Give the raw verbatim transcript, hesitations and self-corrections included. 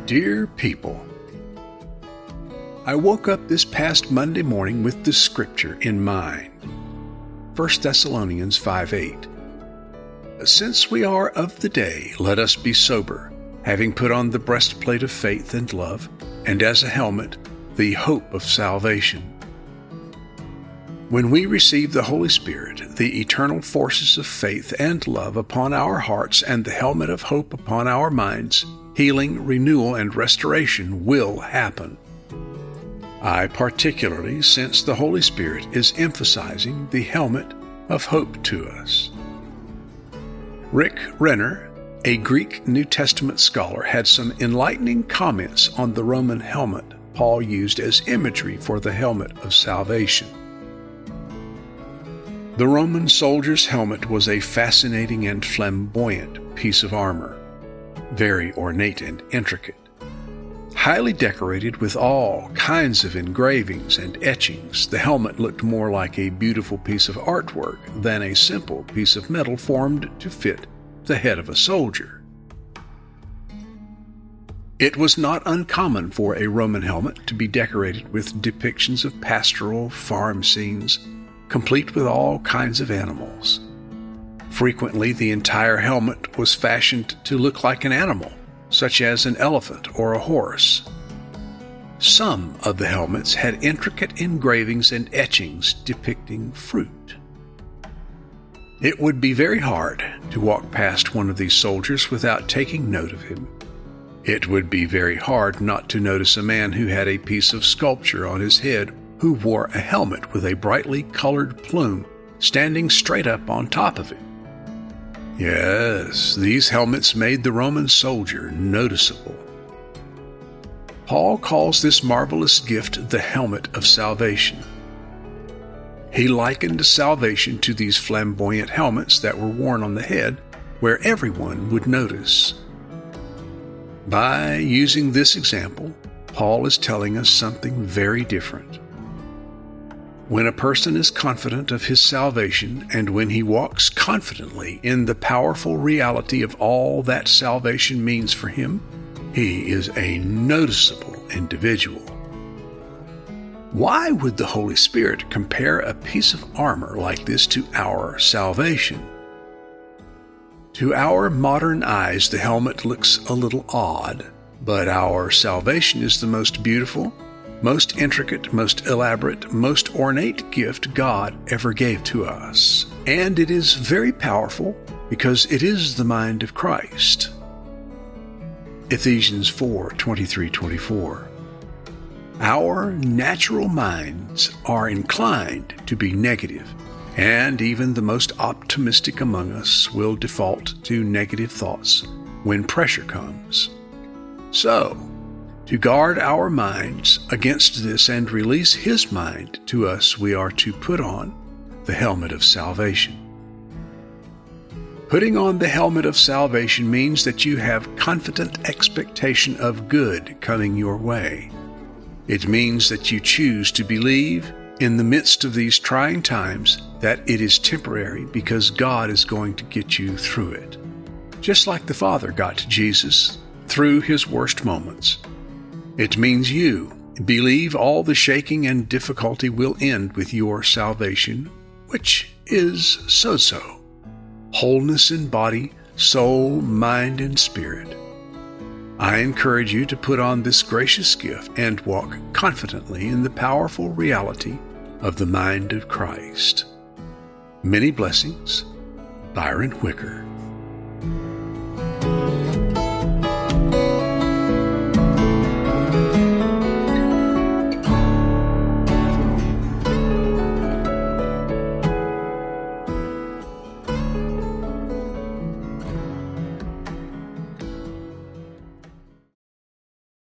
Dear people, I woke up this past Monday morning with the scripture in mind. First Thessalonians five eight. Since we are of the day, let us be sober, having put on the breastplate of faith and love, and as a helmet, the hope of salvation. When we receive the Holy Spirit, the eternal forces of faith and love upon our hearts and the helmet of hope upon our minds, healing, renewal, and restoration will happen. I particularly sense the Holy Spirit is emphasizing the helmet of hope to us. Rick Renner, a Greek New Testament scholar, had some enlightening comments on the Roman helmet Paul used as imagery for the helmet of salvation. The Roman soldier's helmet was a fascinating and flamboyant piece of armor, very ornate and intricate. Highly decorated with all kinds of engravings and etchings, the helmet looked more like a beautiful piece of artwork than a simple piece of metal formed to fit the head of a soldier. It was not uncommon for a Roman helmet to be decorated with depictions of pastoral farm scenes, complete with all kinds of animals. Frequently, the entire helmet was fashioned to look like an animal, such as an elephant or a horse. Some of the helmets had intricate engravings and etchings depicting fruit. It would be very hard to walk past one of these soldiers without taking note of him. It would be very hard not to notice a man who had a piece of sculpture on his head who wore a helmet with a brightly colored plume standing straight up on top of it. Yes, these helmets made the Roman soldier noticeable. Paul calls this marvelous gift the helmet of salvation. He likened salvation to these flamboyant helmets that were worn on the head, where everyone would notice. By using this example, Paul is telling us something very different. When a person is confident of his salvation, and when he walks confidently in the powerful reality of all that salvation means for him, he is a noticeable individual. Why would the Holy Spirit compare a piece of armor like this to our salvation? To our modern eyes, the helmet looks a little odd, but our salvation is the most beautiful, most intricate, most elaborate, most ornate gift God ever gave to us. And it is very powerful because it is the mind of Christ. Ephesians four twenty-three to twenty-four. Our natural minds are inclined to be negative, and even the most optimistic among us will default to negative thoughts when pressure comes. So, to guard our minds against this and release His mind to us, we are to put on the helmet of salvation. Putting on the helmet of salvation means that you have confident expectation of good coming your way. It means that you choose to believe in the midst of these trying times that it is temporary because God is going to get you through it. Just like the Father got to Jesus through His worst moments. It means you believe all the shaking and difficulty will end with your salvation, which is so-so. Wholeness in body, soul, mind, and spirit. I encourage you to put on this gracious gift and walk confidently in the powerful reality of the mind of Christ. Many blessings, Byron Wicker.